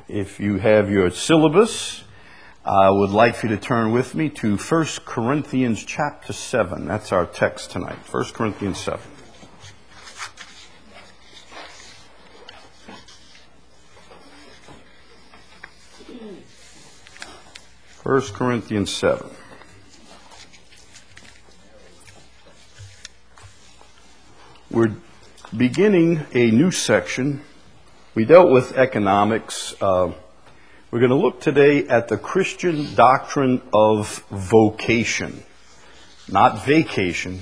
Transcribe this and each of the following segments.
If you have your syllabus, I would like for you to turn with me to 1 Corinthians chapter 7. That's our text tonight, 1 Corinthians 7. First Corinthians 7. We're beginning a new section. We dealt with economics. We're going to look today at the Christian doctrine of vocation. Not vacation,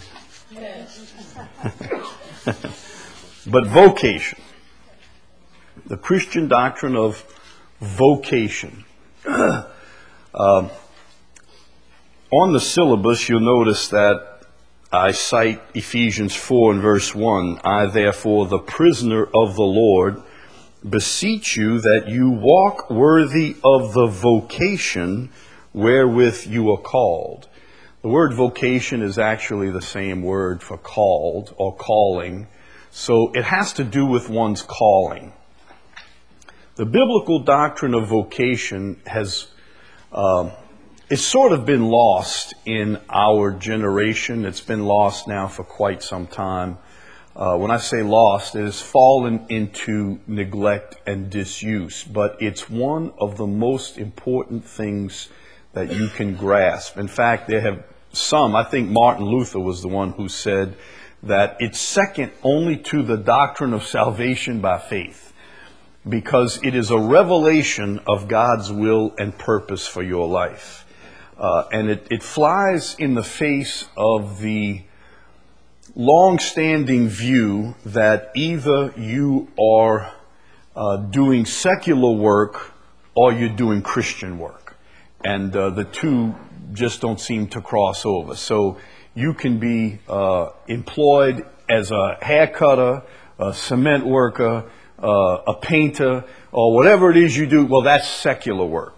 but vocation. The Christian doctrine of vocation. On the syllabus, you'll notice that I cite Ephesians 4 and verse 1. I, therefore, the prisoner of the Lord, beseech you that you walk worthy of the vocation wherewith you are called. The word vocation is actually the same word for called or calling, so it has to do with one's calling. The biblical doctrine of vocation has it's sort of been lost in our generation. It's been lost now for quite some time. When I say lost, it has fallen into neglect and disuse. But it's one of the most important things that you can grasp. In fact, there have some, I think Martin Luther was the one who said that it's second only to the doctrine of salvation by faith, because it is a revelation of God's will and purpose for your life. And it flies in the face of the long-standing view that either you are doing secular work or you're doing Christian work. And the two just don't seem to cross over. So you can be employed as a hair cutter, a cement worker, a painter, or whatever it is you do. Well, that's secular work.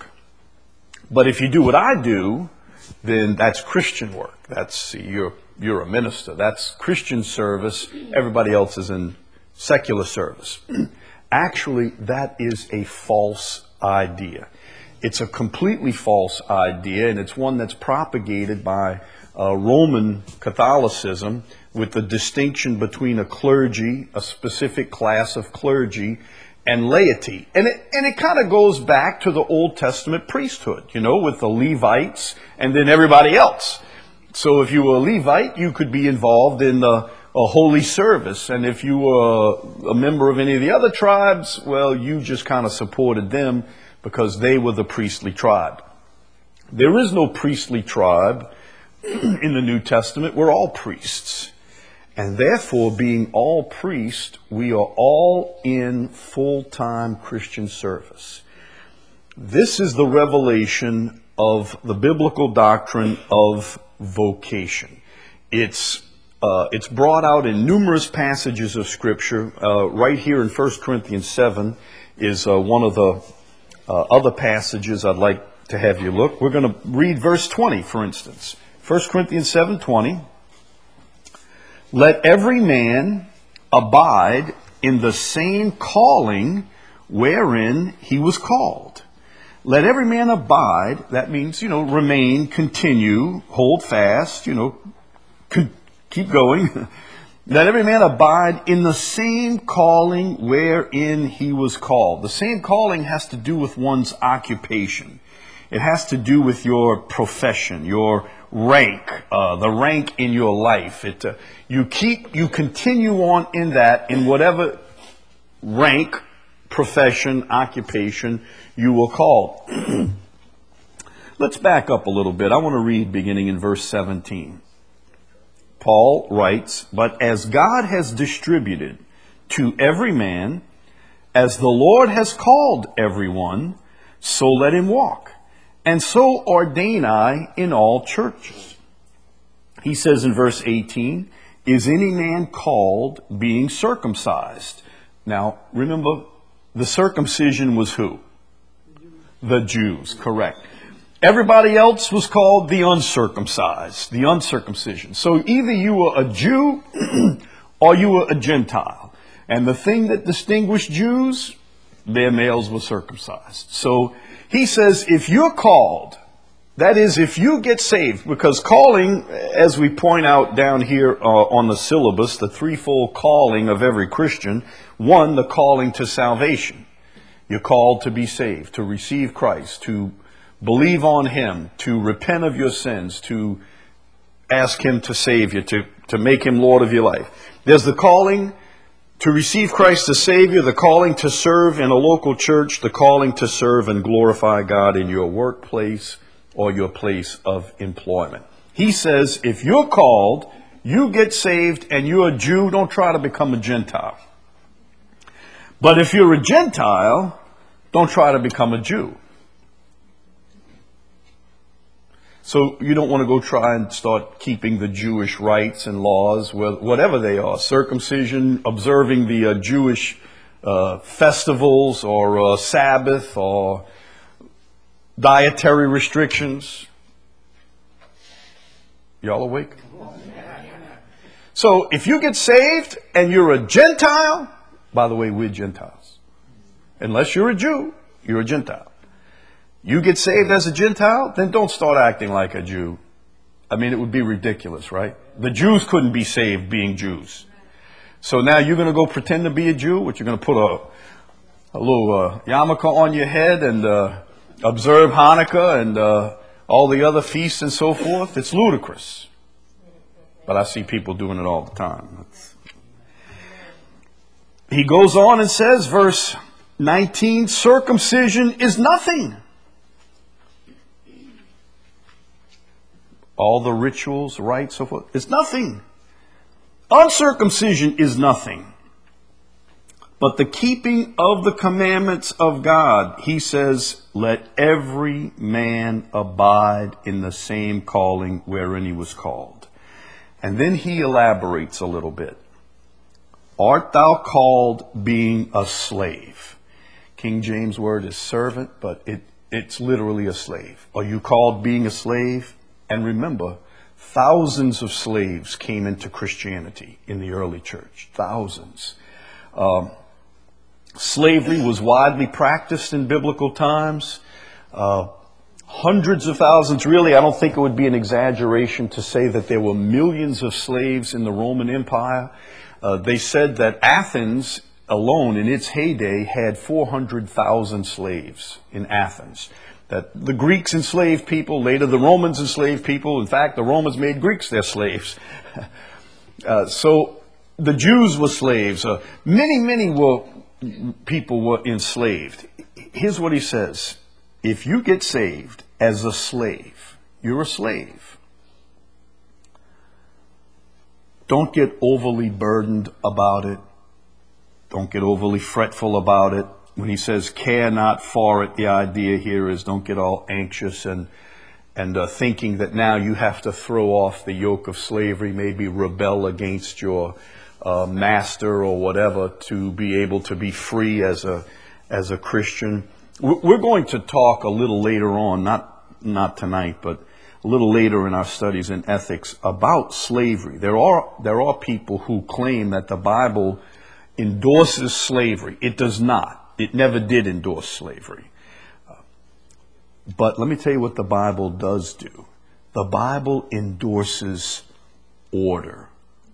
But if you do what I do, then that's Christian work. That's you're a minister. That's Christian service. Everybody else is in secular service. Actually, that is a false idea. It's a completely false idea, and it's one that's propagated by Roman Catholicism, with the distinction between a clergy, a specific class of clergy, and laity. And it kind of goes back to the Old Testament priesthood, with the Levites and then everybody else. So if you were a Levite, you could be involved in a holy service. And if you were a member of any of the other tribes, well, you just kind of supported them because they were the priestly tribe. There is no priestly tribe in the New Testament. We're all priests. And therefore, being all priests, we are all in full-time Christian service. This is the revelation of the biblical doctrine of vocation. It's brought out in numerous passages of Scripture. Right here in 1 Corinthians 7 is one of the other passages I'd like to have you look. We're going to read verse 20, for instance. 1 Corinthians 7:20. Let every man abide in the same calling wherein he was called. Let every man abide, that means, remain, continue, hold fast, keep going. Let every man abide in the same calling wherein he was called. The same calling has to do with one's occupation. It has to do with your profession, your rank, the rank in your life. You continue on in that, in whatever rank, profession, occupation you were called. Let's back up a little bit. I want to read beginning in verse 17. Paul writes, "But as God has distributed to every man, as the Lord has called everyone, so let him walk. And so ordain I in all churches." He says in verse 18, "Is any man called being circumcised?" Now, remember, the circumcision was who? The Jews, correct. Everybody else was called the uncircumcised, the uncircumcision. So either you were a Jew or you were a Gentile. And the thing that distinguished Jews, their males were circumcised. So he says, if you're called, that is, if you get saved, because calling, as we point out down here on the syllabus, the threefold calling of every Christian. One, the calling to salvation. You're called to be saved, to receive Christ, to believe on Him, to repent of your sins, to ask Him to save you, to make Him Lord of your life. There's the calling to receive Christ as Savior, the calling to serve in a local church, the calling to serve and glorify God in your workplace or your place of employment. He says, if you're called, you get saved, and you're a Jew, don't try to become a Gentile. But if you're a Gentile, don't try to become a Jew. So you don't want to go try and start keeping the Jewish rites and laws, whatever they are, circumcision, observing the Jewish festivals, or Sabbath, or dietary restrictions. Y'all awake? So if you get saved and you're a Gentile, by the way, we're Gentiles. Unless you're a Jew, you're a Gentile. You get saved as a Gentile, then don't start acting like a Jew. I mean, it would be ridiculous, right? The Jews couldn't be saved being Jews. So now you're going to go pretend to be a Jew? What, you're going to put a little yarmulke on your head and observe Hanukkah and all the other feasts and so forth? It's ludicrous. But I see people doing it all the time. He goes on and says, verse 19, circumcision is nothing. All the rituals, rites, so forth, it's nothing. Uncircumcision is nothing. But the keeping of the commandments of God, he says, let every man abide in the same calling wherein he was called. And then he elaborates a little bit. Art thou called being a slave? King James word is servant, but it's literally a slave. Are you called being a slave? And remember, thousands of slaves came into Christianity in the early church. Thousands. Slavery was widely practiced in biblical times. Hundreds of thousands. Really, I don't think it would be an exaggeration to say that there were millions of slaves in the Roman Empire. They said that Athens alone in its heyday had 400,000 slaves in Athens. That the Greeks enslaved people, later the Romans enslaved people. In fact, the Romans made Greeks their slaves. So the Jews were slaves. Many people were enslaved. Here's what he says. If you get saved as a slave, you're a slave. Don't get overly burdened about it. Don't get overly fretful about it. When he says care not for it, the idea here is don't get all anxious and thinking that now you have to throw off the yoke of slavery, maybe rebel against your master or whatever to be able to be free as a Christian. We're going to talk a little later on, not tonight, but a little later in our studies in ethics about slavery. There are people who claim that the Bible endorses slavery. It does not. It never did endorse slavery. But let me tell you what the Bible does do. The Bible endorses order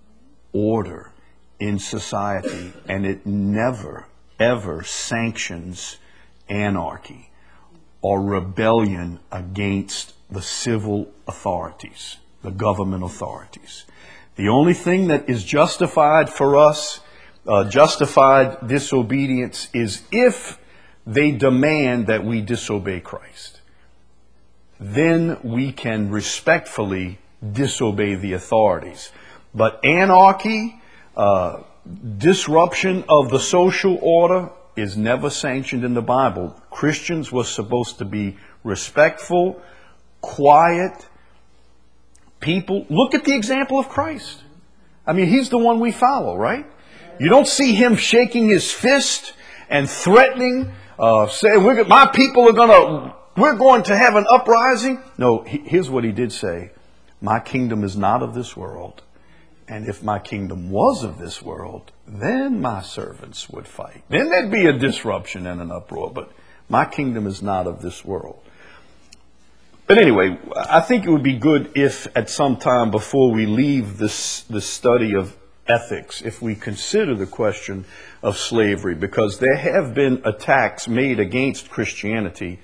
in society, and it never, ever sanctions anarchy or rebellion against the civil authorities, the government authorities. The only thing that is justified for us, justified disobedience, is if they demand that we disobey Christ. Then we can respectfully disobey the authorities. But anarchy, disruption of the social order is never sanctioned in the Bible. Christians were supposed to be respectful, quiet people. Look at the example of Christ. I mean, he's the one we follow, right? You don't see him shaking his fist and threatening, saying, my people we're going to have an uprising. No, here's what he did say. My kingdom is not of this world. And if my kingdom was of this world, then my servants would fight. Then there'd be a disruption and an uproar. But my kingdom is not of this world. But anyway, I think it would be good if at some time before we leave this study of ethics, if we consider the question of slavery, because there have been attacks made against Christianity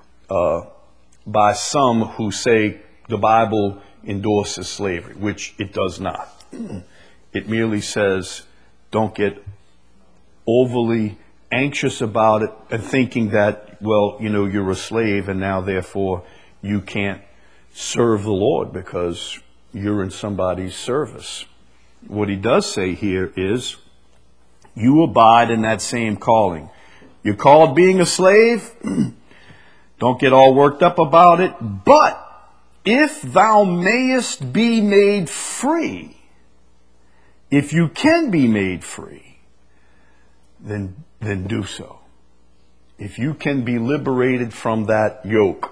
by some who say the Bible endorses slavery, which it does not. It merely says, don't get overly anxious about it and thinking that, well, you know, you're a slave and now therefore you can't serve the Lord because you're in somebody's service. What he does say here is, you abide in that same calling. You're called being a slave. Don't get all worked up about it. But if thou mayest be made free, if you can be made free, then do so. If you can be liberated from that yoke,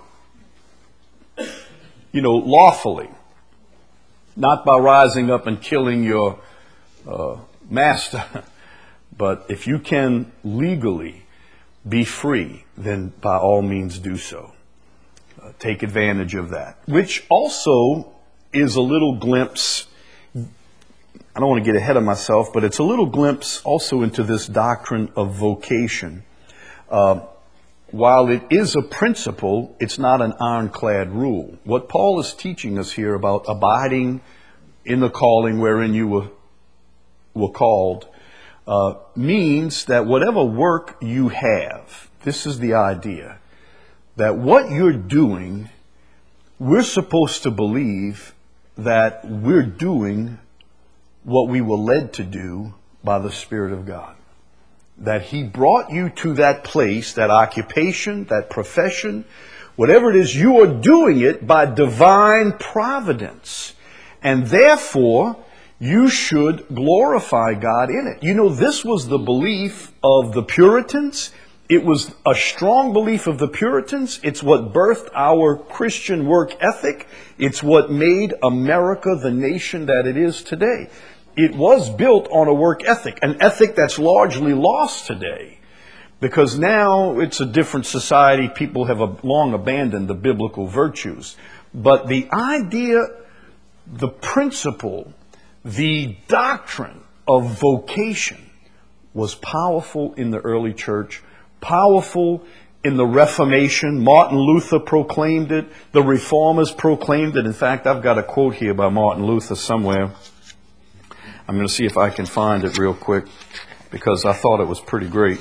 you know, lawfully, not by rising up and killing your master, but if you can legally be free, then by all means do so. Take advantage of that, which also is a little glimpse. I don't want to get ahead of myself, but it's a little glimpse also into this doctrine of vocation. While it is a principle, it's not an ironclad rule. What Paul is teaching us here about abiding in the calling wherein you were called means that whatever work you have, this is the idea, that what you're doing, we're supposed to believe that we're doing what we were led to do by the Spirit of God. That He brought you to that place, that occupation, that profession, whatever it is, you are doing it by divine providence. And therefore, you should glorify God in it. You know, this was the belief of the Puritans. It was a strong belief of the Puritans. It's what birthed our Christian work ethic. It's what made America the nation that it is today. It was built on a work ethic, an ethic that's largely lost today. Because now it's a different society. People have long abandoned the biblical virtues. But the idea, the principle, the doctrine of vocation was powerful in the early church, powerful in the Reformation. Martin Luther proclaimed it. The Reformers proclaimed it. In fact, I've got a quote here by Martin Luther somewhere. I'm going to see if I can find it real quick because I thought it was pretty great.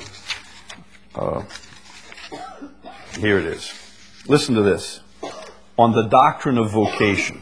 Here it is. Listen to this. On the doctrine of vocation.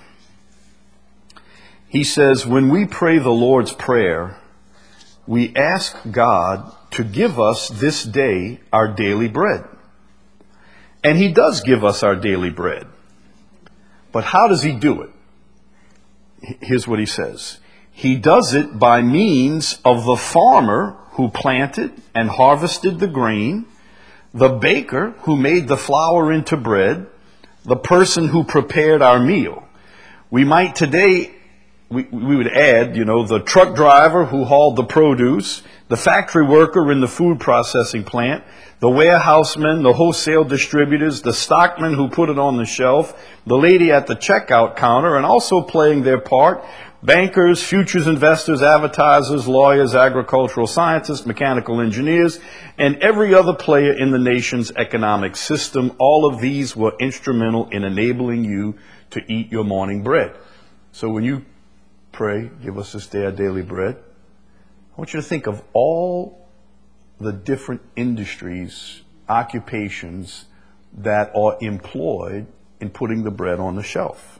He says, when we pray the Lord's Prayer, we ask God to give us this day our daily bread. And He does give us our daily bread. But how does He do it? Here's what He says. He does it by means of the farmer who planted and harvested the grain, the baker who made the flour into bread, the person who prepared our meal. We might today, we would add, you know, the truck driver who hauled the produce, the factory worker in the food processing plant, the warehousemen, the wholesale distributors, the stockman who put it on the shelf, the lady at the checkout counter, and also playing their part, bankers, futures investors, advertisers, lawyers, agricultural scientists, mechanical engineers, and every other player in the nation's economic system. All of these were instrumental in enabling you to eat your morning bread. So when you pray, give us this day our daily bread, I want you to think of all the different industries, occupations that are employed in putting the bread on the shelf.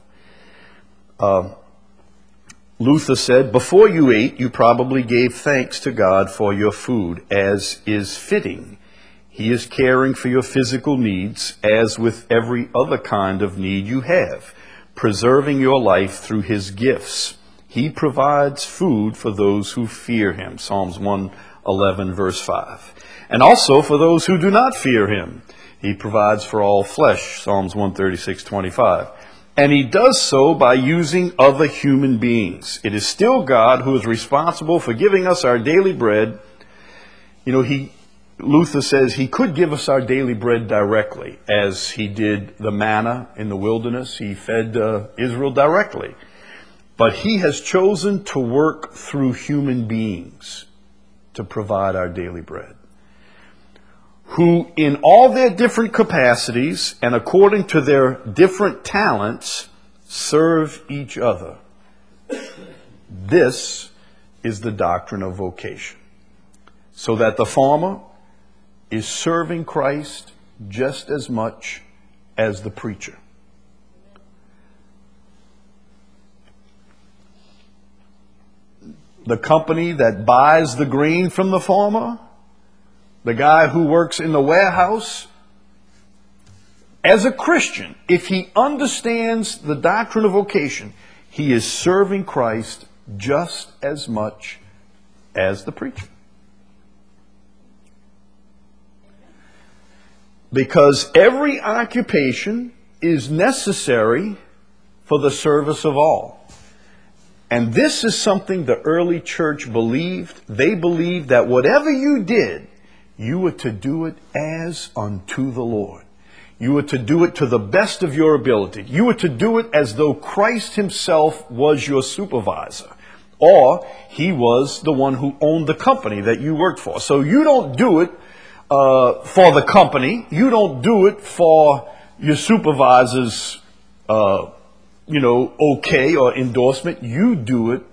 Luther said, before you ate, you probably gave thanks to God for your food, as is fitting. He is caring for your physical needs, as with every other kind of need you have, preserving your life through His gifts. He provides food for those who fear Him, Psalms 111, verse 5. And also for those who do not fear Him. He provides for all flesh, Psalms 136, 25. And he does so by using other human beings. It is still God who is responsible for giving us our daily bread. You know, Luther says he could give us our daily bread directly, as he did the manna in the wilderness. He fed Israel directly. But he has chosen to work through human beings to provide our daily bread, who in all their different capacities and according to their different talents serve each other. This is the doctrine of vocation. So that the farmer is serving Christ just as much as the preacher. The company that buys the grain from the farmer, the guy who works in the warehouse, as a Christian, if he understands the doctrine of vocation, he is serving Christ just as much as the preacher. Because every occupation is necessary for the service of all. And this is something the early church believed. They believed that whatever you did, you were to do it as unto the Lord. You were to do it to the best of your ability. You were to do it as though Christ himself was your supervisor, or he was the one who owned the company that you worked for. So you don't do it for the company. You don't do it for your supervisor's okay or endorsement. You do it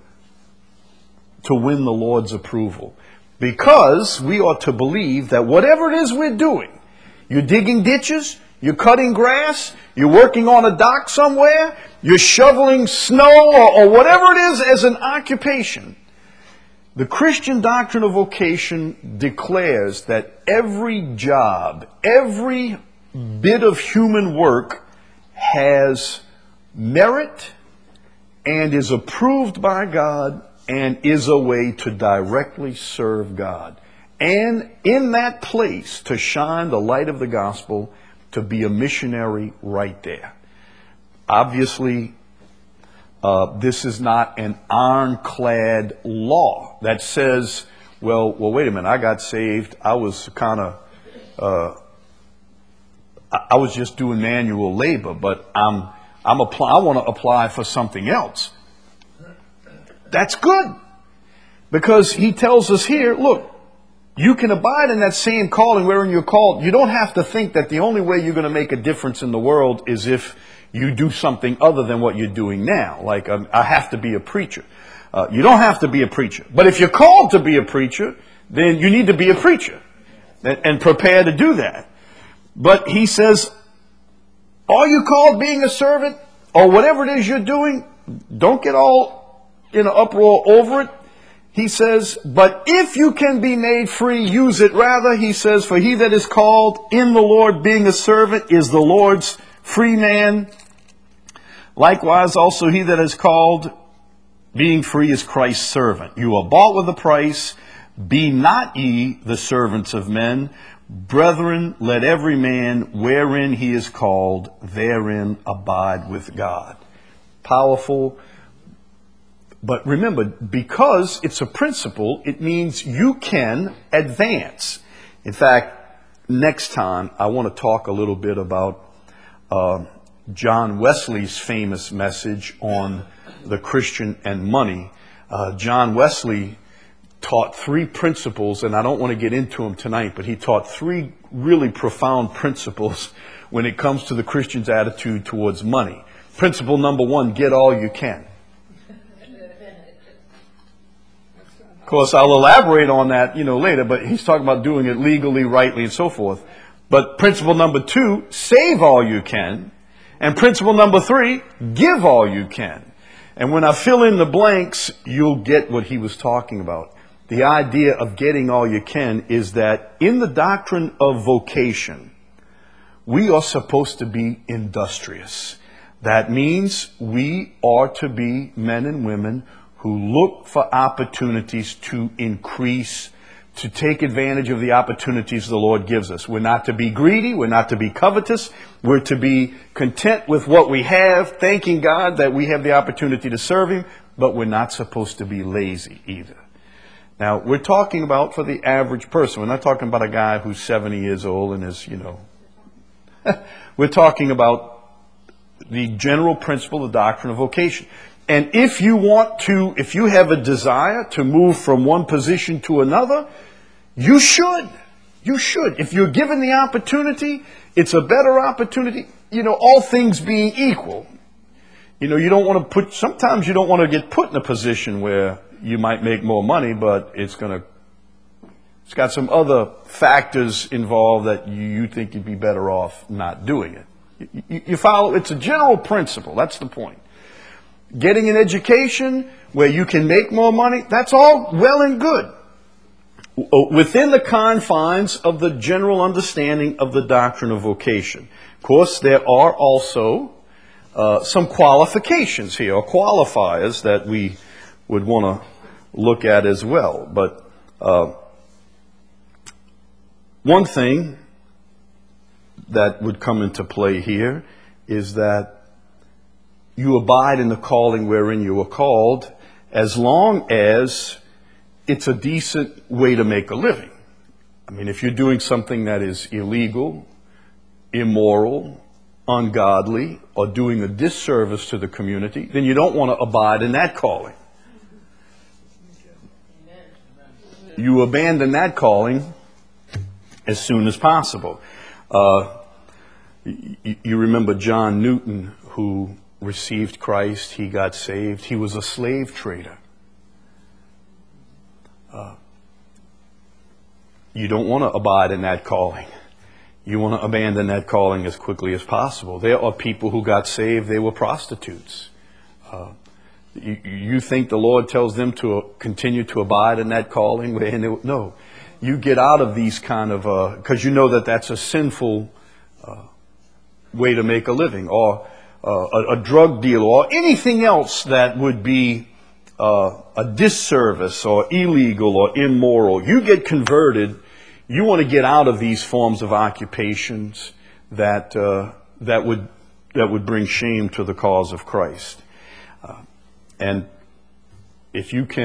to win the Lord's approval. Because we ought to believe that whatever it is we're doing, you're digging ditches, you're cutting grass, you're working on a dock somewhere, you're shoveling snow, or whatever it is as an occupation, the Christian doctrine of vocation declares that every job, every bit of human work has merit and is approved by God and is a way to directly serve God. And in that place to shine the light of the gospel, to be a missionary right there. Obviously, this is not an ironclad law that says, well, wait a minute, I got saved. I was I was just doing manual labor, but I want to apply for something else. That's good. Because he tells us here, look, you can abide in that same calling wherein you're called. You don't have to think that the only way you're going to make a difference in the world is if you do something other than what you're doing now. Like, I have to be a preacher. You don't have to be a preacher. But if you're called to be a preacher, then you need to be a preacher and prepare to do that. But he says, are you called being a servant or whatever it is you're doing? Don't get all in an uproar over it. He says, but if you can be made free, use it. Rather, he says, for he that is called in the Lord being a servant is the Lord's free man. Likewise, also he that is called being free is Christ's servant. You are bought with a price. Be not ye the servants of men. Brethren, let every man wherein he is called, therein abide with God. Powerful. But remember, because it's a principle, it means you can advance. In fact, next time I want to talk a little bit about John Wesley's famous message on the Christian and money. John Wesley taught three principles, and I don't want to get into them tonight, but he taught three really profound principles when it comes to the Christian's attitude towards money. Principle number one, get all you can. Of course, I'll elaborate on that, later, but he's talking about doing it legally, rightly, and so forth. But principle number two, save all you can. And principle number three, give all you can. And when I fill in the blanks, you'll get what he was talking about. The idea of getting all you can is that in the doctrine of vocation, we are supposed to be industrious. That means we are to be men and women who look for opportunities to increase to take advantage of the opportunities the Lord gives us. We're not to be greedy. We're not to be covetous. We're to be content with what we have, thanking God that we have the opportunity to serve Him, but we're not supposed to be lazy either. Now, we're talking about for the average person. We're not talking about a guy who's 70 years old and is, we're talking about the general principle, the doctrine of vocation. And if you have a desire to move from one position to another, you should. You should. If you're given the opportunity, it's a better opportunity, all things being equal. Sometimes you don't want to get put in a position where you might make more money, but it's got some other factors involved that you think you'd be better off not doing it. You follow? It's a general principle. That's the point. Getting an education where you can make more money, that's all well and good, within the confines of the general understanding of the doctrine of vocation. Of course, there are also some qualifications here, or qualifiers, that we would want to look at as well. But one thing that would come into play here is that you abide in the calling wherein you are called, as long as it's a decent way to make a living. I mean, if you're doing something that is illegal, immoral, ungodly, or doing a disservice to the community, then you don't want to abide in that calling. You abandon that calling as soon as possible. You remember John Newton, who received Christ, he got saved. He was a slave trader. You don't want to abide in that calling. You want to abandon that calling as quickly as possible. There are people who got saved, they were prostitutes. You think the Lord tells them to continue to abide in that calling? No. You get out of these kind of, because you know that that's a sinful way to make a living, or a drug deal, or anything else that would be a disservice or illegal or immoral. You get converted. You want to get out of these forms of occupations that would bring shame to the cause of Christ. And if you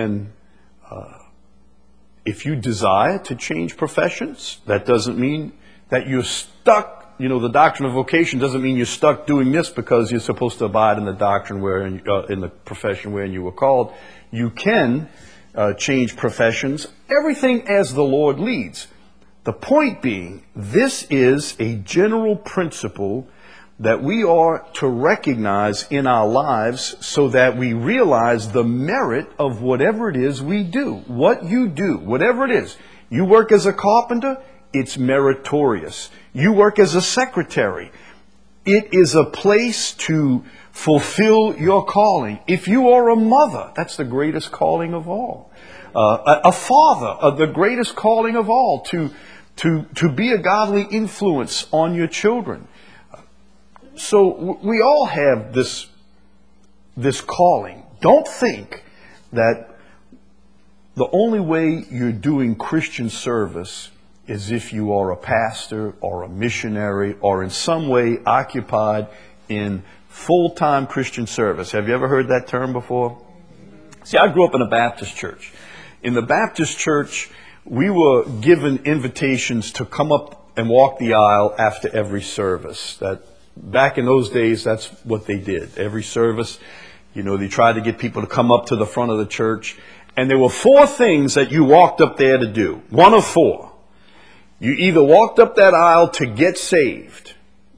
desire to change professions, that doesn't mean that you're stuck. The doctrine of vocation doesn't mean you're stuck doing this because you're supposed to abide in the doctrine in the profession wherein you were called. You can change professions, everything as the Lord leads. The point being, this is a general principle that we are to recognize in our lives so that we realize the merit of whatever it is we do. What you do, whatever it is. You work as a carpenter, it's meritorious. You work as a secretary. It is a place to fulfill your calling. If you are a mother, that's the greatest calling of all. A father, the greatest calling of all, to be a godly influence on your children. So we all have this calling. Don't think that the only way you're doing Christian service is if you are a pastor or a missionary or in some way occupied in full-time Christian service. Have you ever heard that term before? See, I grew up in a Baptist church. In the Baptist church, we were given invitations to come up and walk the aisle after every service. Back in those days, that's what they did. Every service, they tried to get people to come up to the front of the church. And there were 4 things that you walked up there to do. One of 4. You either walked up that aisle to get saved.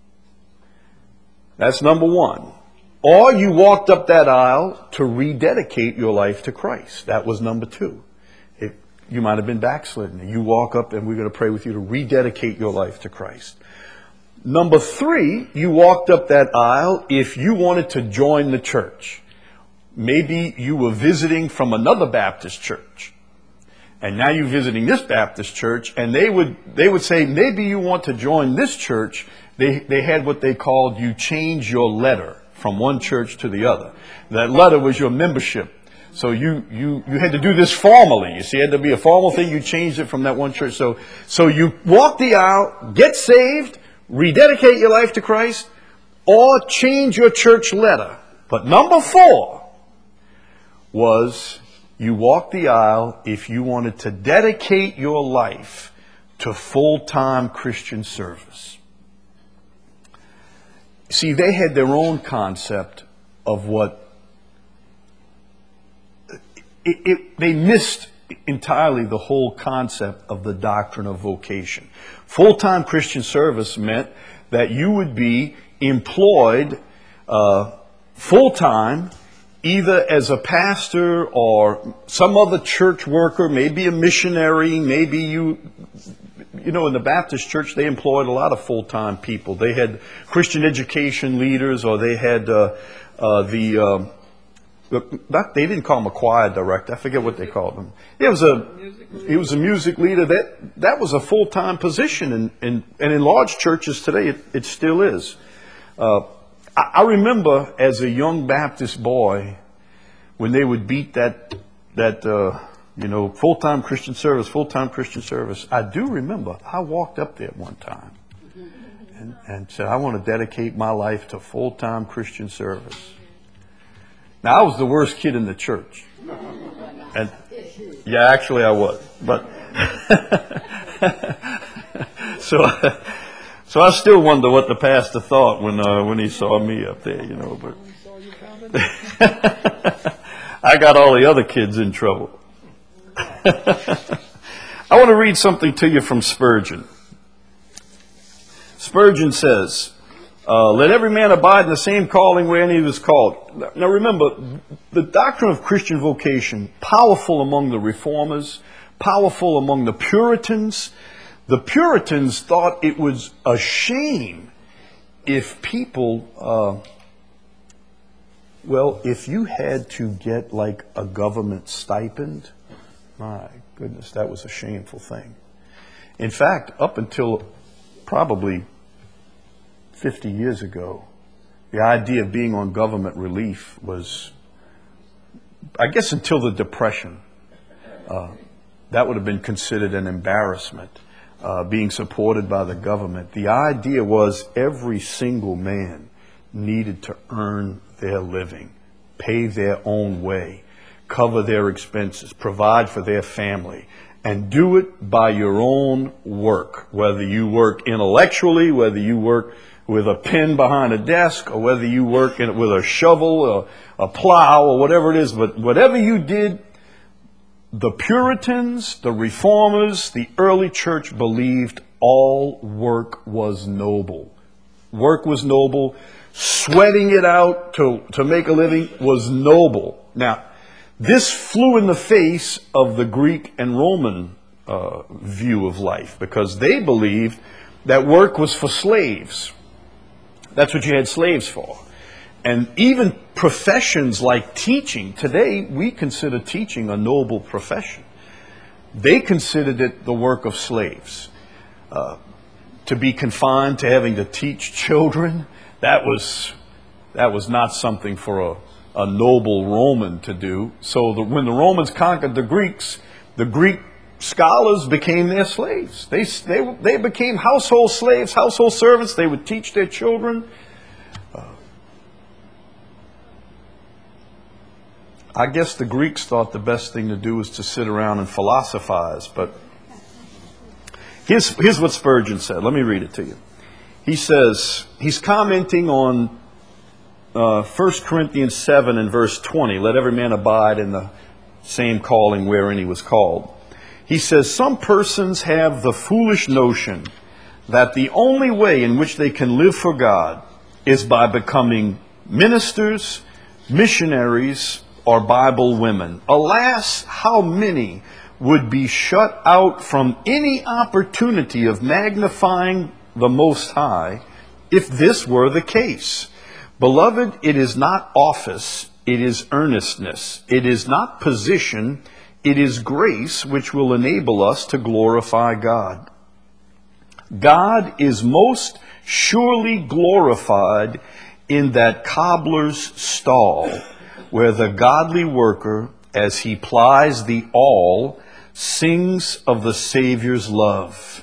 That's number 1. Or you walked up that aisle to rededicate your life to Christ. That was number 2. You might have been backslidden. You walk up and we're going to pray with you to rededicate your life to Christ. Number 3, you walked up that aisle if you wanted to join the church. Maybe you were visiting from another Baptist church. And now you're visiting this Baptist church, and they would say, maybe you want to join this church. They had what they called, you change your letter from one church to the other. That letter was your membership. So you had to do this formally. You see, it had to be a formal thing. You changed it from that one church. So you walk the aisle, get saved, rededicate your life to Christ, or change your church letter. But number 4 was you walk the aisle if you wanted to dedicate your life to full-time Christian service. See, they had their own concept of what they missed entirely the whole concept of the doctrine of vocation. Full-time Christian service meant that you would be employed full-time, either as a pastor or some other church worker, maybe a missionary, maybe you know, in the Baptist church, they employed a lot of full-time people. They had Christian education leaders, or they had they didn't call him a choir director. I forget what they called him. He was a music leader. That was a full-time position, and in large churches today, it still is. I remember as a young Baptist boy when they would beat that full-time Christian service. I do remember I walked up there one time and said, I want to dedicate my life to full-time Christian service. Now, I was the worst kid in the church. And yeah, actually I was. But so I still wonder what the pastor thought when he saw me up there, but I got all the other kids in trouble. I want to read something to you from Spurgeon. Spurgeon says, let every man abide in the same calling wherein he was called. Now remember, the doctrine of Christian vocation, powerful among the Reformers, powerful among the Puritans. The Puritans thought it was a shame if people, if you had to get like a government stipend, my goodness, that was a shameful thing. In fact, up until probably 50 years ago, the idea of being on government relief was, I guess until the Depression, that would have been considered an embarrassment, being supported by the government. The idea was every single man needed to earn their living, pay their own way, cover their expenses, provide for their family, and do it by your own work, whether you work intellectually, whether you work with a pen behind a desk, or whether you work with a shovel or a plow or whatever it is. But whatever you did, the Puritans, the Reformers, the early church believed all work was noble. Work was noble. Sweating it out to make a living was noble. Now, this flew in the face of the Greek and Roman view of life, because they believed that work was for slaves. That's what you had slaves for. And even professions like teaching, today we consider teaching a noble profession. They considered it the work of slaves. To be confined to having to teach children, that was not something for a noble Roman to do. So when the Romans conquered the Greeks, the Greek scholars became their slaves. They became household slaves, household servants. They would teach their children. I guess the Greeks thought the best thing to do was to sit around and philosophize. But here's what Spurgeon said. Let me read it to you. He says, he's commenting on 1 Corinthians 7 and verse 20. Let every man abide in the same calling wherein he was called. He says, some persons have the foolish notion that the only way in which they can live for God is by becoming ministers, missionaries, or Bible women. Alas, how many would be shut out from any opportunity of magnifying the Most High if this were the case. Beloved, it is not office, it is earnestness. It is not position, it is grace which will enable us to glorify God. God is most surely glorified in that cobbler's stall, where the godly worker as he plies the awl, sings of the Savior's love.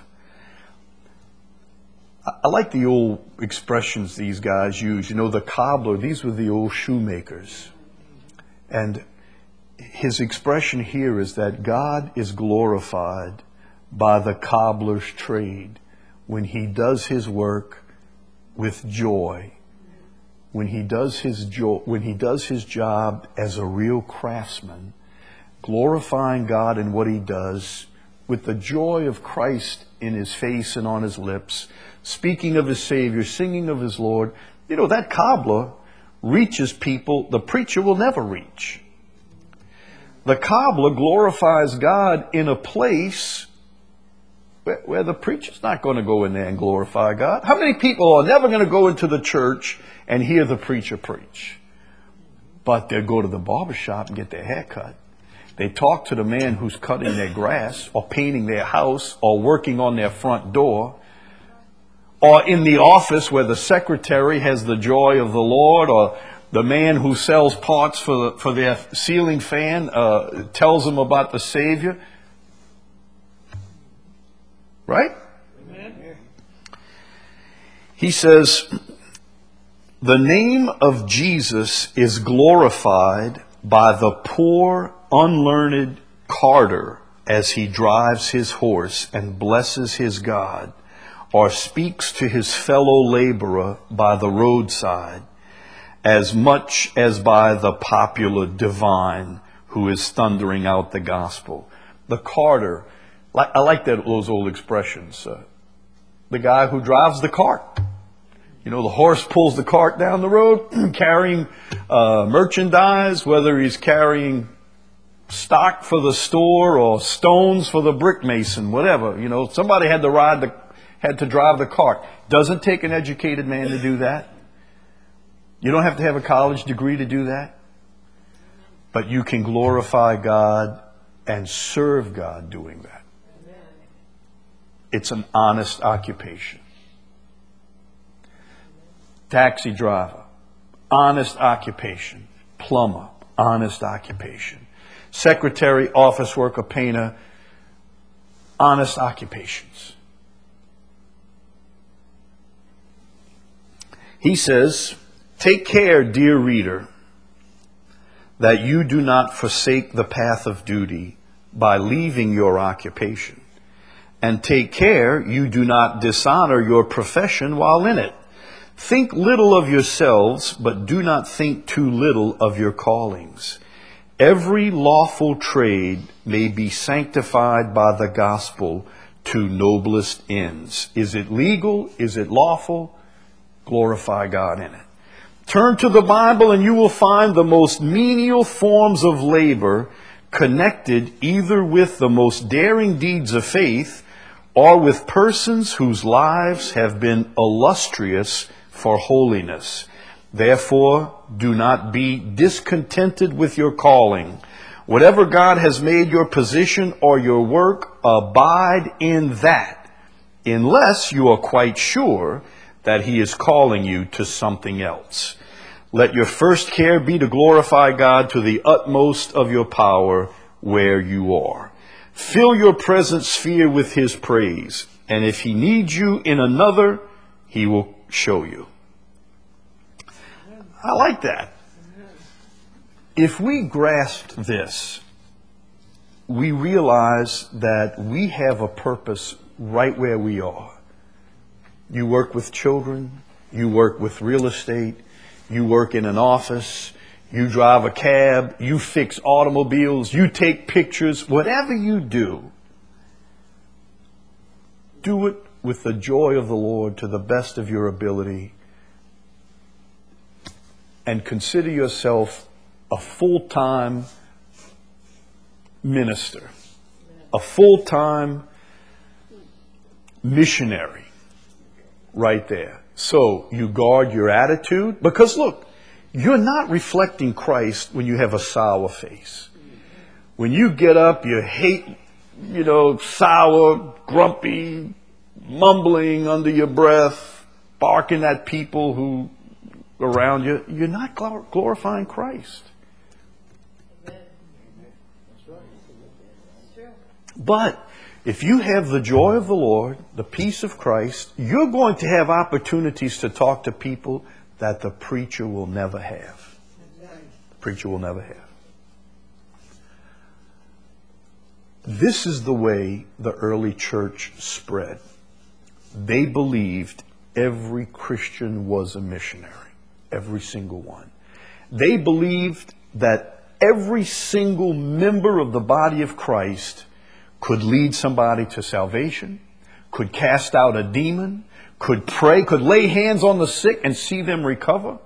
I like the old expressions these guys use. You know, the cobbler, these were the old shoemakers. And his expression here is that God is glorified by the cobbler's trade when he does his work with joy, when he does his job as a real craftsman, glorifying God in what he does, with the joy of Christ in his face and on his lips, speaking of his Savior, singing of his Lord. You know, that cobbler reaches people the preacher will never reach. The cobbler glorifies God in a place where the preacher's not going to go in there and glorify God. How many people are never going to go into the church and hear the preacher preach? But they'll go to the barbershop and get their hair cut. They talk to the man who's cutting their grass or painting their house or working on their front door, or in the office where the secretary has the joy of the Lord, or the man who sells parts for their ceiling fan tells them about the Savior. Right? Amen. He says, the name of Jesus is glorified by the poor, unlearned carter as he drives his horse and blesses his God, or speaks to his fellow laborer by the roadside, as much as by the popular divine who is thundering out the gospel. The carter, I like those old expressions. The guy who drives the cart. You know, the horse pulls the cart down the road carrying merchandise, whether he's carrying stock for the store or stones for the brick mason, whatever. You know, somebody had to drive the cart. Doesn't take an educated man to do that. You don't have to have a college degree to do that. But you can glorify God and serve God doing that. It's an honest occupation. Taxi driver, honest occupation. Plumber, honest occupation. Secretary, office worker, painter, honest occupations. He says, take care, dear reader, that you do not forsake the path of duty by leaving your occupation. And take care you do not dishonor your profession while in it. Think little of yourselves, but do not think too little of your callings. Every lawful trade may be sanctified by the gospel to noblest ends. Is it legal? Is it lawful? Glorify God in it. Turn to the Bible and you will find the most menial forms of labor connected either with the most daring deeds of faith or with persons whose lives have been illustrious for holiness. Therefore, do not be discontented with your calling. Whatever God has made your position or your work, abide in that, unless you are quite sure that he is calling you to something else. Let your first care be to glorify God to the utmost of your power where you are. Fill your present sphere with his praise, and if he needs you in another, he will show you. I like that. If we grasped this, we realize that we have a purpose right where we are. You work with children, you work with real estate, you work in an office, you drive a cab, you fix automobiles, you take pictures, whatever you do it with the joy of the Lord to the best of your ability, and consider yourself a full-time minister, a full-time missionary right there. So you guard your attitude, because look, you're not reflecting Christ when you have a sour face. When you get up, you hate, sour, grumpy, mumbling under your breath, barking at people who around you, you're not glorifying Christ. But if you have the joy of the Lord, the peace of Christ, you're going to have opportunities to talk to people that the preacher will never have. The preacher will never have. This is the way the early church spread. They believed every Christian was a missionary. Every single one. They believed that every single member of the body of Christ could lead somebody to salvation, could cast out a demon, could pray, could lay hands on the sick and see them recover.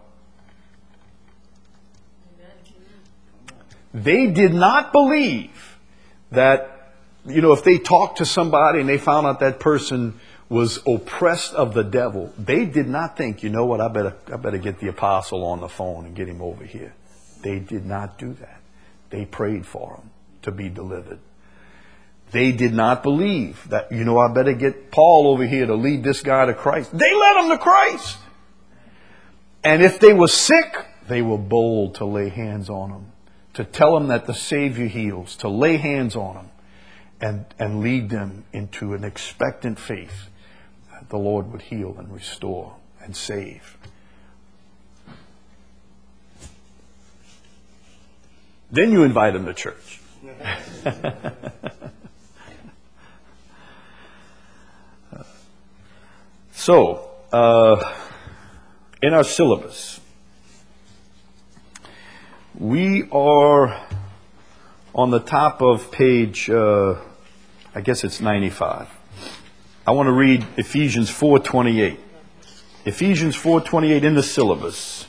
They did not believe that, if they talked to somebody and they found out that person was oppressed of the devil, they did not think, I better get the apostle on the phone and get him over here. They did not do that. They prayed for him to be delivered. They did not believe that, I better get Paul over here to lead this guy to Christ. They led him to Christ. And if they were sick, they were bold to lay hands on them, to tell them that the Savior heals, to lay hands on them and lead them into an expectant faith that the Lord would heal and restore and save. Then you invite them to church. So, in our syllabus, we are on the top of page, I guess it's 95. I want to read Ephesians 4:28. Ephesians 4:28 in the syllabus.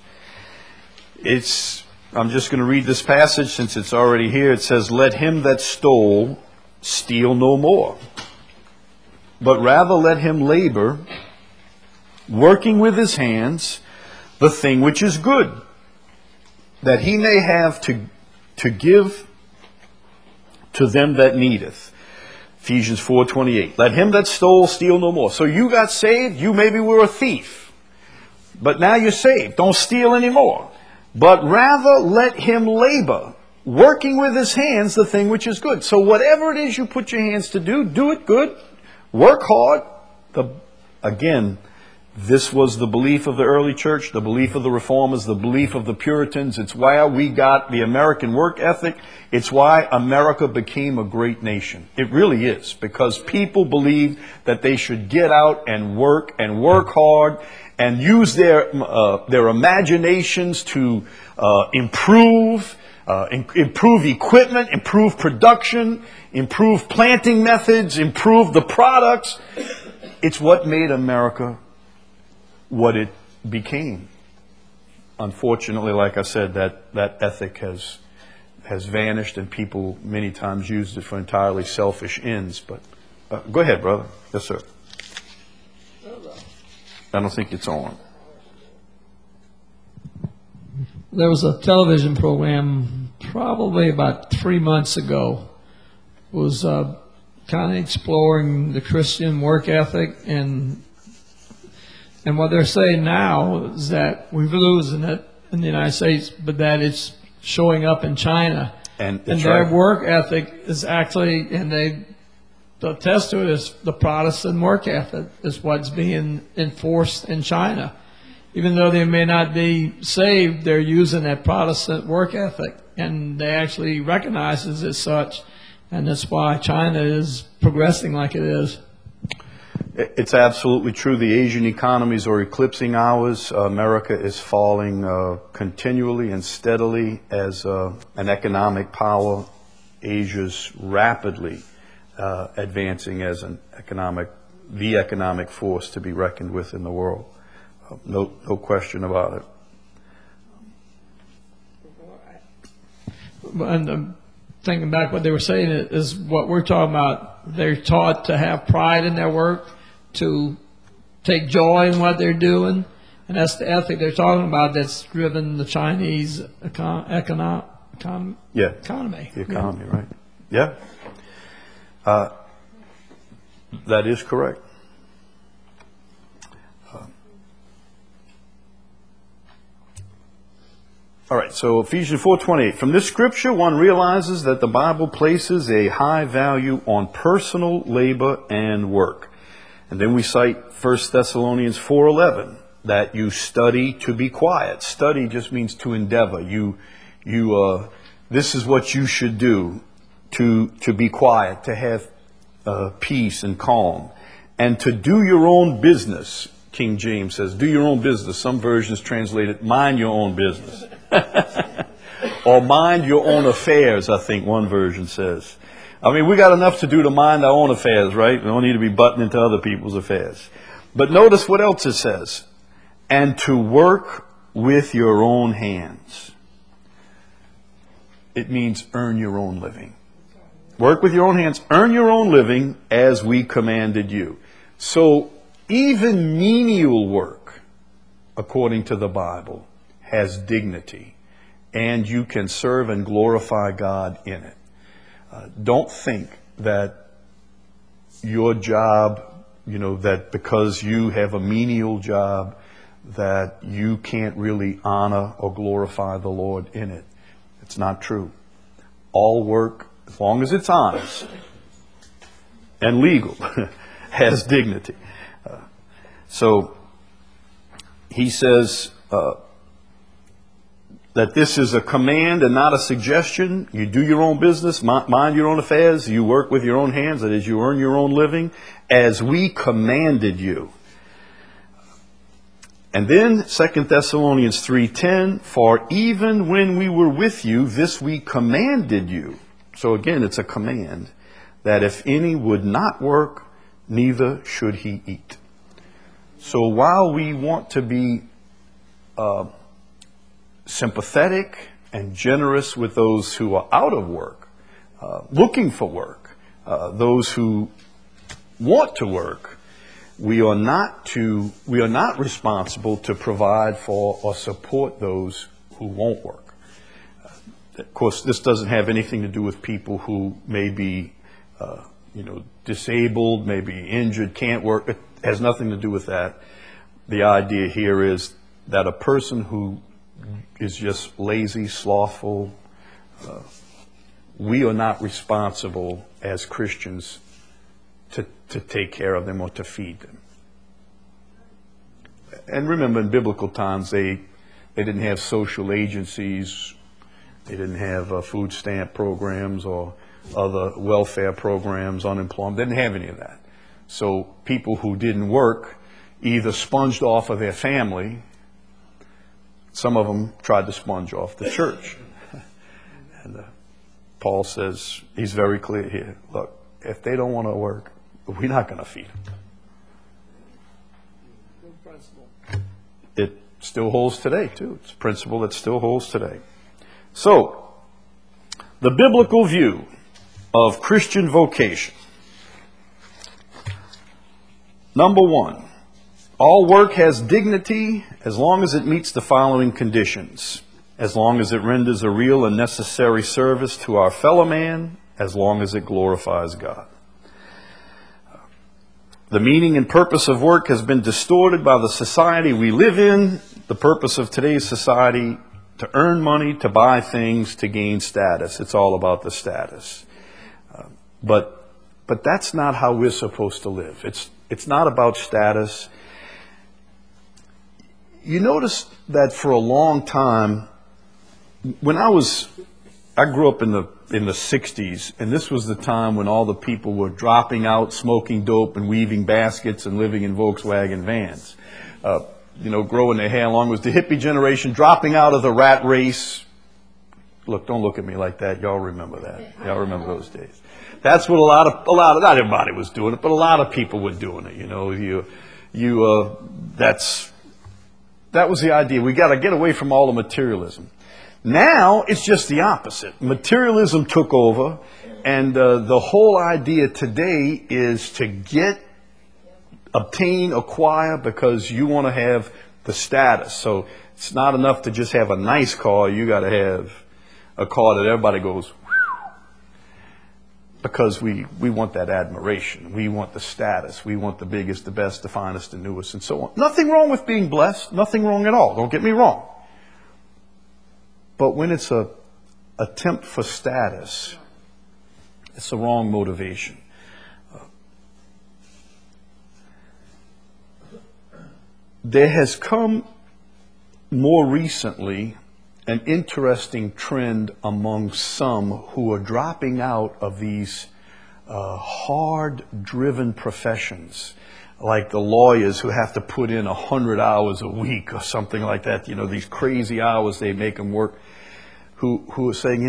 I'm just going to read this passage since it's already here. It says, "Let him that stole steal no more, but rather let him labor, working with his hands the thing which is good, that he may have to give to them that needeth." Ephesians 4:28. Let him that stole steal no more. So you got saved. You maybe were a thief, but now you're saved. Don't steal anymore, but rather let him labor, working with his hands the thing which is good. So whatever it is you put your hands to do it good. Work hard. Again, this was the belief of the early church, the belief of the Reformers, the belief of the Puritans. It's why we got the American work ethic. It's why America became a great nation. It really is, because people believed that they should get out and work hard and use their imaginations to improve equipment, improve production, improve planting methods, improve the products. It's what made America what it became. Unfortunately, like I said, that ethic has vanished, and people many times used it for entirely selfish ends. But go ahead, brother. Yes, sir. I don't think it's on. There was a television program probably about 3 months ago. It was kind of exploring the Christian work ethic, and what they're saying now is that we're losing it in the United States, but that it's showing up in China. And their work ethic is actually, and they attest to it, is the Protestant work ethic is what's being enforced in China. Even though they may not be saved, they're using that Protestant work ethic, and they actually recognize it as such. And that's why China is progressing like it is. It's absolutely true. The Asian economies are eclipsing ours. America is falling continually and steadily as an economic power. Asia's rapidly advancing as the economic force to be reckoned with in the world. No question about it. And thinking back, what they were saying is what we're talking about. They're taught to have pride in their work, to take joy in what they're doing, and that's the ethic they're talking about that's driven the Chinese economy. The economy, right? Yeah. That is correct. All right, so Ephesians 4:28. From this scripture, one realizes that the Bible places a high value on personal labor and work. And then we cite 1 Thessalonians 4:11, that you study to be quiet. Study just means to endeavor. This is what you should do, to be quiet, to have peace and calm, and to do your own business. King James says, do your own business. Some versions translate it, mind your own business. Or mind your own affairs, I think one version says. I mean, we got enough to do to mind our own affairs, right? We don't need to be butting into other people's affairs. But notice what else it says. And to work with your own hands. It means earn your own living. Work with your own hands, earn your own living as we commanded you. So even menial work, according to the Bible, has dignity, and you can serve and glorify God in it. Don't think that your job, that because you have a menial job, that you can't really honor or glorify the Lord in it. It's not true. All work, as long as it's honest and legal, has dignity. So he says that this is a command and not a suggestion. You do your own business, mind your own affairs, you work with your own hands, that is, you earn your own living, as we commanded you. And then 2 Thessalonians 3:10, for even when we were with you, this we commanded you. So again, it's a command, that if any would not work, neither should he eat. So while we want to be sympathetic and generous with those who are out of work, looking for work, those who want to work, we are not responsible to provide for or support those who won't work. Of course, this doesn't have anything to do with people who may be disabled, may be injured, can't work. It has nothing to do with that. The idea here is that a person who is just lazy, slothful, we are not responsible as Christians to take care of them or to feed them. And remember, in biblical times, they didn't have social agencies, they didn't have food stamp programs or other welfare programs, unemployment. They didn't have any of that. So people who didn't work either sponged off of their family. Some of them tried to sponge off the church. And Paul says, he's very clear here. Look, if they don't want to work, we're not going to feed them. Good principle. It still holds today, too. It's a principle that still holds today. So, the biblical view of Christian vocation. Number one, all work has dignity as long as it meets the following conditions. As long as it renders a real and necessary service to our fellow man, as long as it glorifies God. The meaning and purpose of work has been distorted by the society we live in. The purpose of today's society, to earn money, to buy things, to gain status. It's all about the status. But that's not how we're supposed to live. It's not about status. You notice that for a long time, when I grew up in the 60s, and this was the time when all the people were dropping out, smoking dope and weaving baskets and living in Volkswagen vans. Growing their hair long. It was the hippie generation dropping out of the rat race. Look, don't look at me like that. Y'all remember that. Y'all remember those days. That's what a lot of, not everybody was doing it, but a lot of people were doing it. That was the idea. We got to get away from all the materialism. Now it's just the opposite. Materialism took over, and the whole idea today is to obtain, acquire, because you want to have the status. So it's not enough to just have a nice car. You got to have a car that everybody goes, whew, because we want that admiration. We want the status. We want the biggest, the best, the finest, the newest, and so on. Nothing wrong with being blessed. Nothing wrong at all. Don't get me wrong. But when it's a attempt for status, it's the wrong motivation. There has come more recently an interesting trend among some who are dropping out of these hard-driven professions, like the lawyers who have to put in 100 hours a week or something like that. You know, these crazy hours they make them work. Who are saying,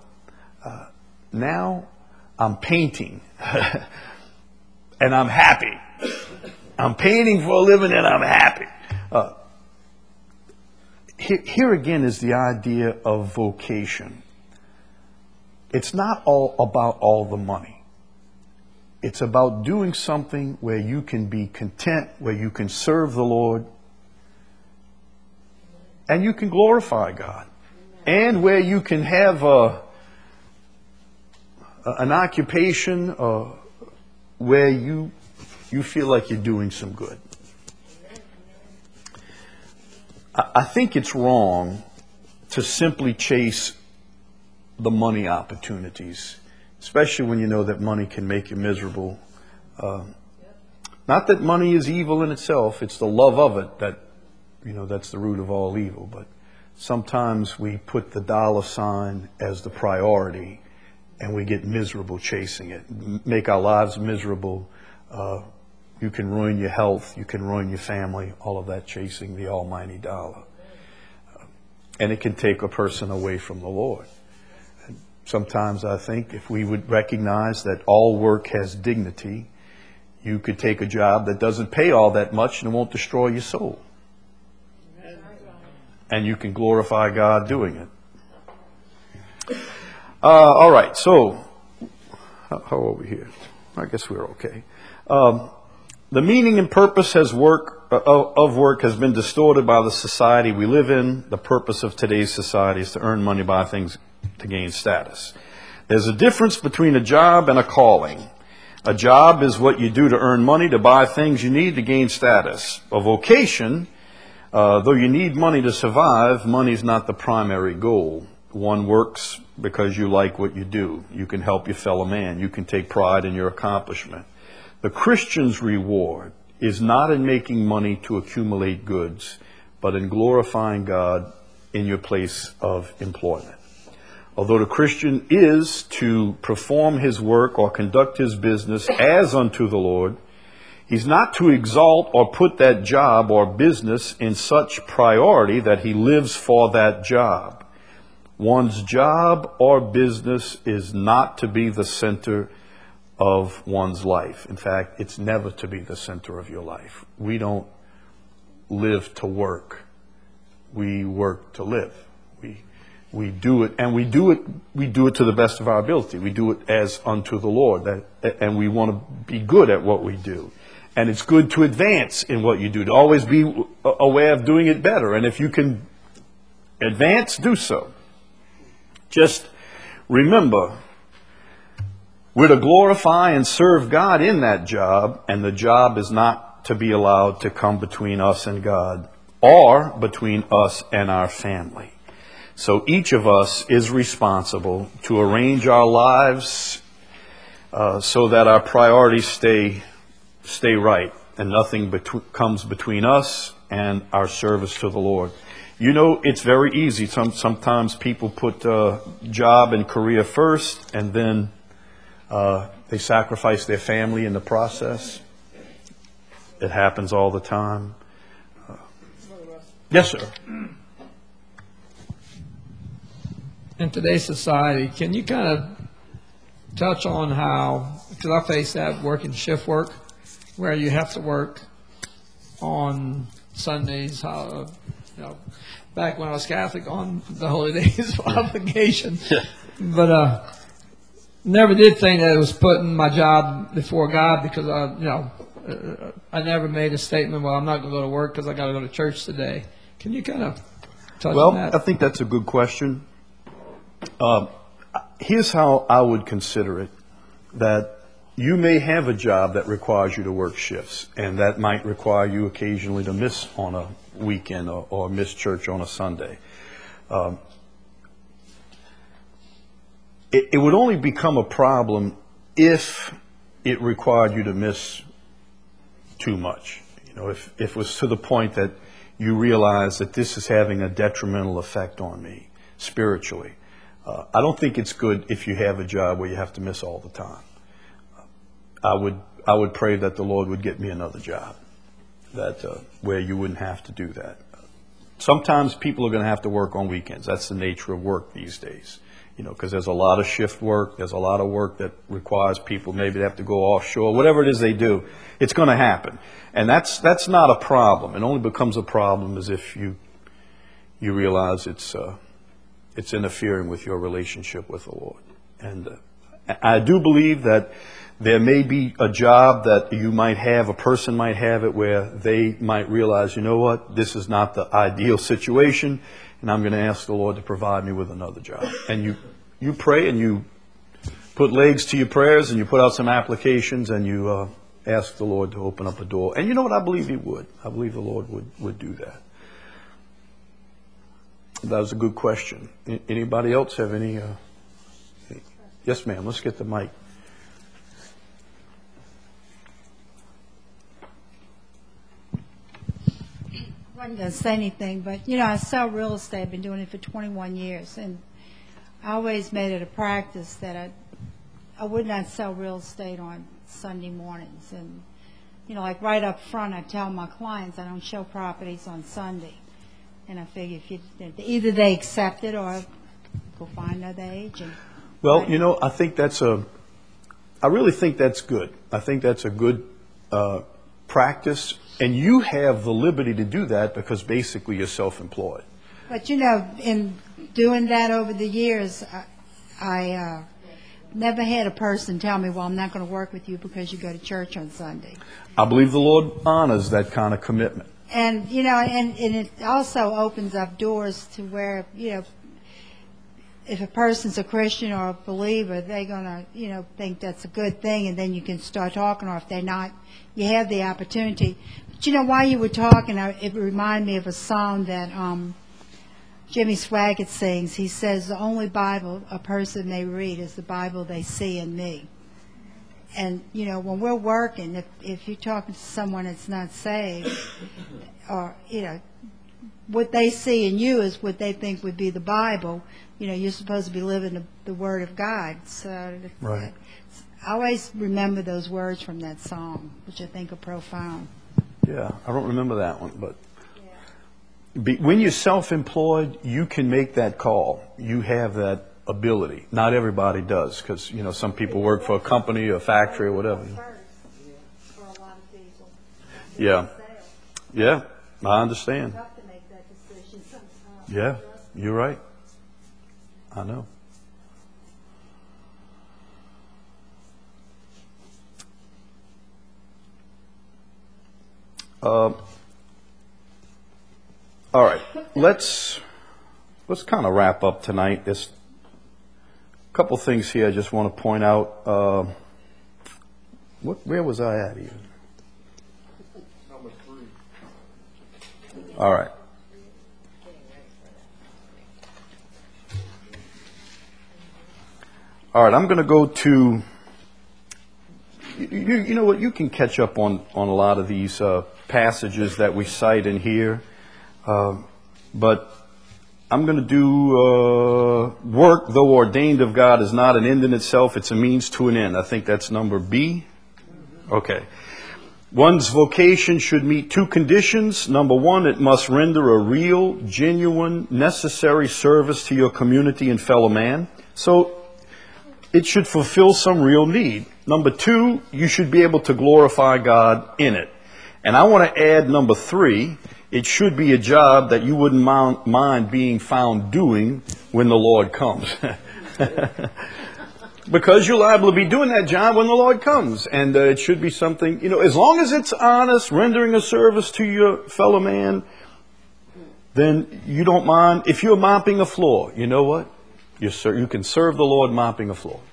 now I'm painting and I'm happy. I'm painting for a living and I'm happy. Here again is the idea of vocation. It's not all about all the money. It's about doing something where you can be content, where you can serve the Lord, and you can glorify God, and where you can have an occupation where you feel like you're doing some good. I think it's wrong to simply chase the money opportunities, especially when you know that money can make you miserable. Not that money is evil in itself, it's the love of it that's the root of all evil. But sometimes we put the dollar sign as the priority and we get miserable chasing it, make our lives miserable. You can ruin your health, you can ruin your family, all of that chasing the almighty dollar. And it can take a person away from the Lord. And sometimes I think if we would recognize that all work has dignity, you could take a job that doesn't pay all that much and it won't destroy your soul. And you can glorify God doing it. All right, so how are we here? I guess we're okay. The meaning and purpose of work has been distorted by the society we live in. The purpose of today's society is to earn money, buy things, to gain status. There's a difference between a job and a calling. A job is what you do to earn money, to buy things you need to gain status. A vocation, though you need money to survive, money is not the primary goal. One works because you like what you do. You can help your fellow man. You can take pride in your accomplishment. The Christian's reward is not in making money to accumulate goods, but in glorifying God in your place of employment. Although the Christian is to perform his work or conduct his business as unto the Lord, he's not to exalt or put that job or business in such priority that he lives for that job. One's job or business is not to be the center of one's life. In fact, it's never to be the center of your life. We don't live to work. We work to live. We do it, and we do it to the best of our ability. We do it as unto the Lord, and we want to be good at what we do. And it's good to advance in what you do, to always be a way of doing it better. And if you can advance, do so. Just remember, we're to glorify and serve God in that job, and the job is not to be allowed to come between us and God or between us and our family. So each of us is responsible to arrange our lives so that our priorities stay right and nothing comes between us and our service to the Lord. You know, it's very easy. Sometimes people put job and career first, and then they sacrifice their family in the process. It happens all the time. Yes, sir. In today's society, can you kind of touch on how, because I face that working shift work, where you have to work on Sundays, back when I was Catholic, on the holy days of obligation. Yeah. But never did think that it was putting my job before God, because I never made a statement, well, I'm not going to go to work because I got to go to church today. Can you kind of touch on that? Well, I think that's a good question. Here's how I would consider it, that you may have a job that requires you to work shifts, and that might require you occasionally to miss on a weekend or miss church on a Sunday. it would only become a problem if it required you to miss too much. You know, if it was to the point that you realize that this is having a detrimental effect on me spiritually. I don't think it's good if you have a job where you have to miss all the time. I would pray that the Lord would get me another job that where you wouldn't have to do that. Sometimes people are going to have to work on weekends. That's the nature of work these days. You know, because there's a lot of shift work. There's a lot of work that requires people maybe they have to go offshore. Whatever it is they do, it's going to happen. And that's not a problem. It only becomes a problem as if you realize it's interfering with your relationship with the Lord. And I do believe that there may be a job that you might have, a person might have it where they might realize, you know what, this is not the ideal situation, and I'm going to ask the Lord to provide me with another job. And you pray and you put legs to your prayers and you put out some applications and you ask the Lord to open up a door. And you know what? I believe He would. I believe the Lord would do that. That was a good question. Anybody else have any? Yes, ma'am. Let's get the mic. I wasn't going to say anything, but, you know, I sell real estate. I've been doing it for 21 years, and I always made it a practice that I would not sell real estate on Sunday mornings. And, you know, like right up front, I tell my clients I don't show properties on Sunday. And I figure either they accept it or go find another agent. Well, you know, I really think that's good. I think that's a good practice. And you have the liberty to do that because basically you're self-employed. But, you know, in doing that over the years, I never had a person tell me, well, I'm not going to work with you because you go to church on Sunday. I believe the Lord honors that kind of commitment. And, you know, and it also opens up doors to where, you know, if a person's a Christian or a believer, they're going to, you know, think that's a good thing, and then you can start talking, or if they're not, you have the opportunity. But, you know, while you were talking, it reminded me of a song that Jimmy Swaggart sings. He says, the only Bible a person may read is the Bible they see in me. And, you know, when we're working, if you're talking to someone that's not saved, or, you know, what they see in you is what they think would be the Bible. You know, you're supposed to be living the Word of God. So Right. I always remember those words from that song, which I think are profound. Yeah, I don't remember that one, but when you're self-employed, you can make that call. You have that ability. Not everybody does, because, you know, some people work for a company, a factory, or whatever. For a lot of people. Yeah. Yeah, I understand. Tough to make that decision sometimes. Yeah, you're right. I know. All right, let's kind of wrap up tonight. There's a couple things here I just want to point out. Where was I at even? Number 3. All right. All right, I'm going to go to, you know what, you can catch up on a lot of these passages that we cite in here, but I'm going to do work, though ordained of God, is not an end in itself, it's a means to an end. I think that's number B. Okay. One's vocation should meet 2 conditions. Number 1, it must render a real, genuine, necessary service to your community and fellow man. So it should fulfill some real need. Number 2, you should be able to glorify God in it. And I want to add number 3, it should be a job that you wouldn't mind being found doing when the Lord comes. Because you're liable to be doing that job when the Lord comes. And it should be something, you know, as long as it's honest, rendering a service to your fellow man, then you don't mind. If you're mopping a floor, you know what? You can serve the Lord mopping a floor.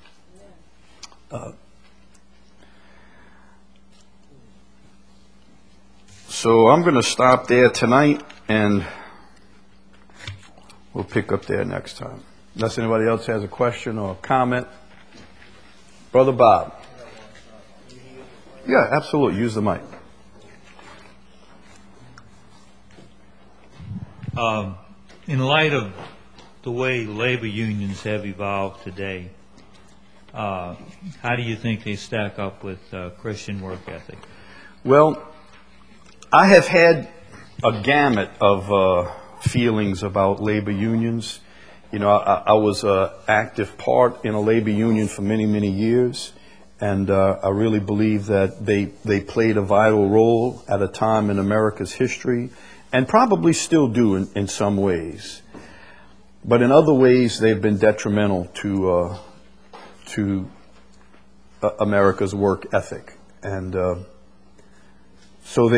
So I'm going to stop there tonight, and we'll pick up there next time. Unless anybody else has a question or a comment. Brother Bob. Yeah, absolutely. Use the mic. In light of the way labor unions have evolved today, how do you think they stack up with Christian work ethic? Well, I have had a gamut of feelings about labor unions. You know, I was an active part in a labor union for many, many years, and I really believe that they played a vital role at a time in America's history, and probably still do in some ways. But in other ways, they've been detrimental to America's work ethic. And so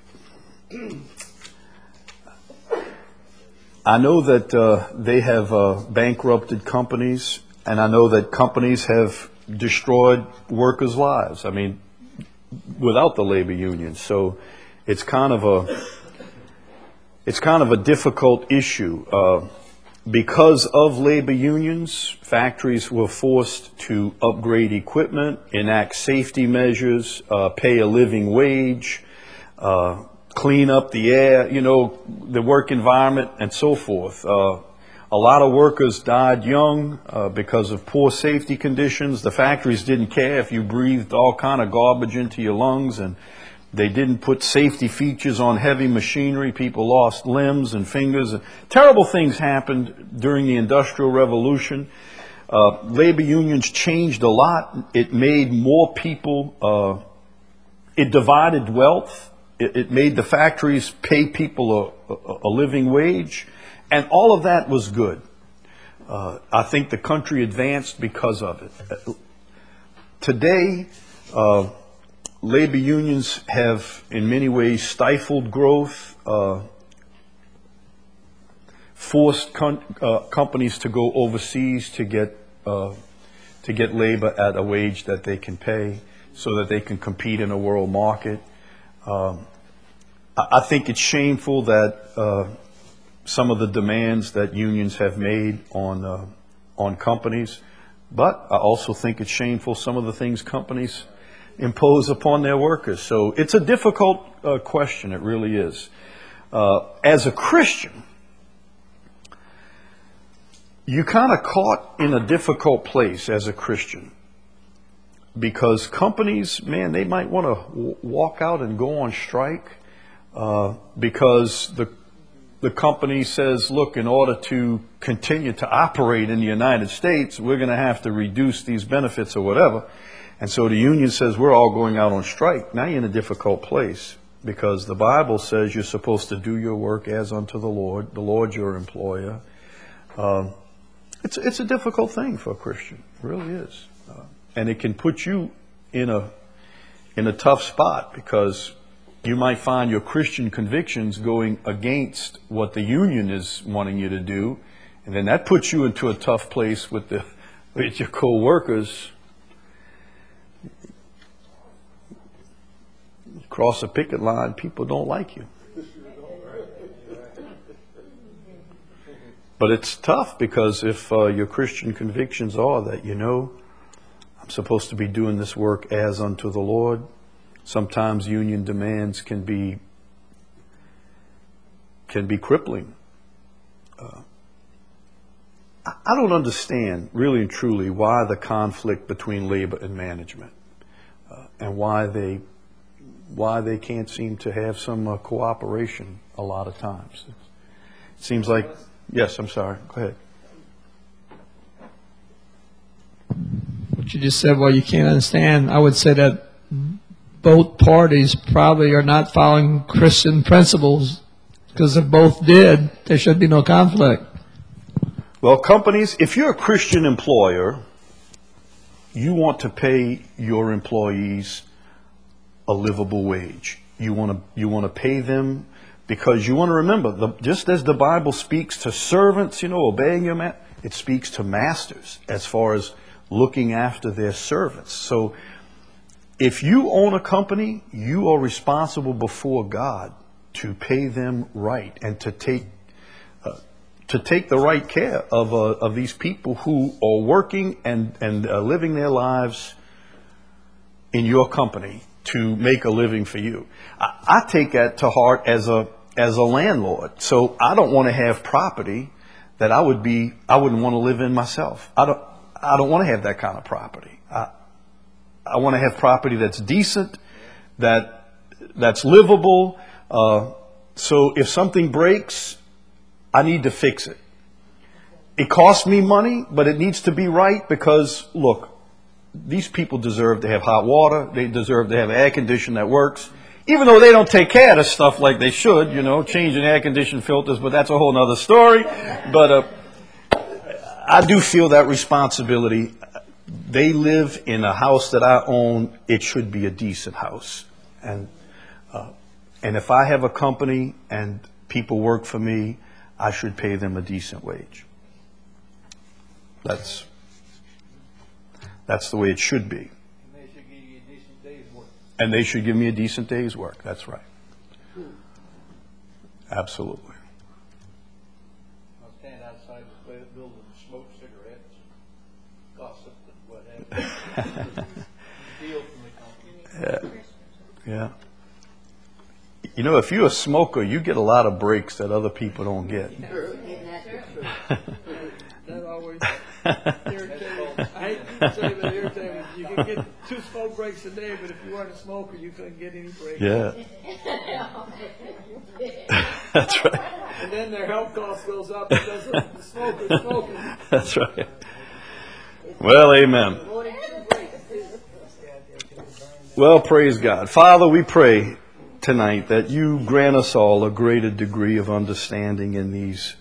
I know that they have bankrupted companies, and I know that companies have destroyed workers' lives. I mean, without the labor unions. So it's kind of a difficult issue. Because of labor unions, factories were forced to upgrade equipment, enact safety measures, pay a living wage, clean up the air, you know, the work environment, and so forth. A lot of workers died young because of poor safety conditions. The factories didn't care if you breathed all kind of garbage into your lungs, and they didn't put safety features on heavy machinery. People lost limbs and fingers. Terrible things happened during the Industrial Revolution. Labor unions changed a lot. It made more people, it divided wealth. It made the factories pay people a living wage. And all of that was good. I think the country advanced because of it. Today, labor unions have, in many ways, stifled growth, forced companies to go overseas to get labor at a wage that they can pay, so that they can compete in a world market. I think it's shameful that some of the demands that unions have made on companies, but I also think it's shameful some of the things companies impose upon their workers. So it's a difficult question. It really is. As a Christian, you're kind of caught in a difficult place as a Christian, because companies, man, they might want to walk out and go on strike because the company says, look, in order to continue to operate in the United States, we're going to have to reduce these benefits or whatever. And so the union says, we're all going out on strike. Now you're in a difficult place, because the Bible says you're supposed to do your work as unto the Lord's your employer. It's a difficult thing for a Christian. It really is. And it can put you in a tough spot, because you might find your Christian convictions going against what the union is wanting you to do. And then that puts you into a tough place with your co-workers. Cross a picket line, people don't like you. But it's tough, because if your Christian convictions are that, you know, I'm supposed to be doing this work as unto the Lord, sometimes union demands can be crippling. I don't understand, really and truly, why the conflict between labor and management, and why they can't seem to have some cooperation a lot of times. It seems like, yes, I'm sorry, go ahead. What you just said, well, you can't understand, I would say that both parties probably are not following Christian principles, because if both did, there should be no conflict. Well, companies, if you're a Christian employer, you want to pay your employees a livable wage. You want to pay them, because you want to remember, just as the Bible speaks to servants, you know, obeying your man, it speaks to masters as far as looking after their servants. So if you own a company, you are responsible before God to pay them right, and to to take the right care of these people who are working and living their lives in your company to make a living for you. I take that to heart as a landlord. So I don't want to have property that I wouldn't want to live in myself. I don't want to have that kind of property. I want to have property that's decent, that's livable. So if something breaks, I need to fix it. It costs me money, but it needs to be right because, look, these people deserve to have hot water. They deserve to have air conditioning that works. Even though they don't take care of this stuff like they should, changing air conditioning filters, but that's a whole other story. But I do feel that responsibility. They live in a house that I own. It should be a decent house. And if I have a company and people work for me, I should pay them a decent wage. That's the way it should be. And they should give you a decent day's work. And they should give me a decent day's work. That's right. Absolutely. I'll stand outside the building and smoke cigarettes, gossip and whatever. Steal from the company. Yeah. If you're a smoker, you get a lot of breaks that other people don't get. That always irritating. I hate to say that irritating. You can get 2 smoke breaks a day, but if you weren't a smoker, you couldn't get any breaks. Yeah. That's right. And then their health cost goes up because of the smokers smoking. That's right. Well, amen. Well, praise God. Father, we pray tonight that you grant us all a greater degree of understanding in these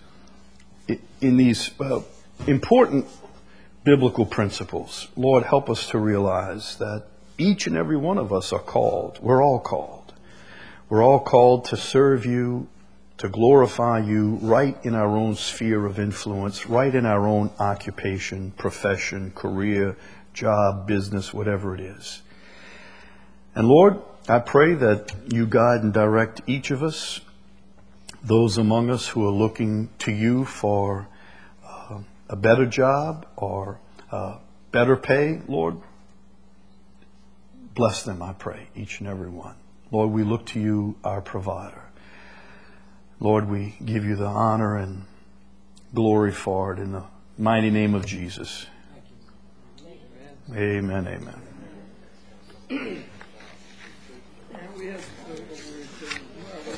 important biblical principles. Lord, help us to realize that each and every one of us are called. We're all called. We're all called to serve you, to glorify you right in our own sphere of influence, right in our own occupation, profession, career, job, business, whatever it is. And Lord, I pray that you guide and direct each of us, those among us who are looking to you for a better job or better pay. Lord, bless them, I pray, each and every one. Lord, we look to you, our provider. Lord, we give you the honor and glory for it in the mighty name of Jesus. Amen, amen.